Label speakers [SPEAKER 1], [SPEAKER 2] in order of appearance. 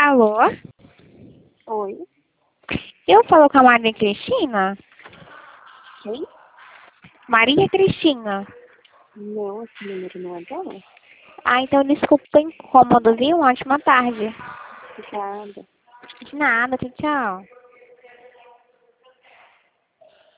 [SPEAKER 1] Alô?
[SPEAKER 2] Oi,
[SPEAKER 1] Eu falo com a Maria Cristina?
[SPEAKER 2] quem?
[SPEAKER 1] Maria Cristina.
[SPEAKER 2] Não, esse número não é dela.
[SPEAKER 1] Ah, então desculpa o incômodo, viu? Uma ótima tarde.
[SPEAKER 2] Obrigada.
[SPEAKER 1] De nada, tchau, tchau.